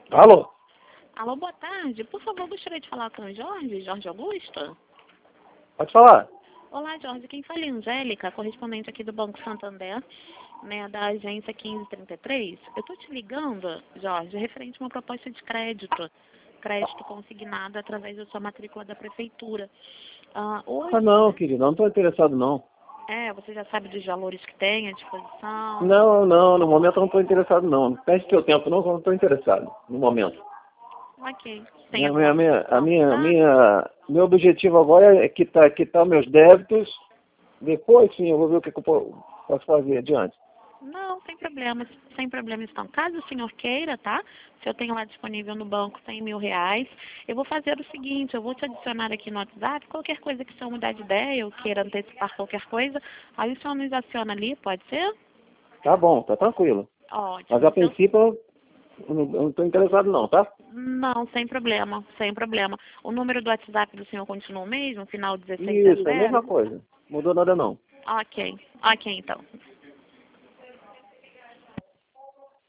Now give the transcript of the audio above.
Alô? Alô, boa tarde. Por favor, gostaria de falar com o Jorge Augusto? Pode falar. Olá, Jorge. Quem fala é Angélica, correspondente aqui do Banco Santander, né, da agência 1533. Eu estou te ligando, Jorge, referente a uma proposta de crédito consignado através da sua matrícula da prefeitura. Hoje, Não, querido, não estou interessado, não. você já sabe dos valores que tem à disposição? Não, no momento eu não estou interessado, não. Não perde teu tempo, não, que eu não estou interessado, no momento. Ok. Tem alguma Meu objetivo agora é quitar meus débitos. Depois, sim, eu vou ver o que eu posso fazer adiante. Não, sem problemas então. Caso o senhor queira, tá? Se eu tenho lá disponível no banco R$ 100.000, eu vou fazer o seguinte, eu vou te adicionar aqui no WhatsApp, qualquer coisa que o senhor mudar de ideia, ou queira antecipar qualquer coisa, aí o senhor nos aciona ali, pode ser? Tá bom, tá tranquilo. Ótimo. Mas a princípio, eu não estou interessado, não, tá? Não, sem problema, sem problema. O número do WhatsApp do senhor continua o mesmo, final Isso, é a 1600? mesma coisa. Mudou nada, não. Ok, então.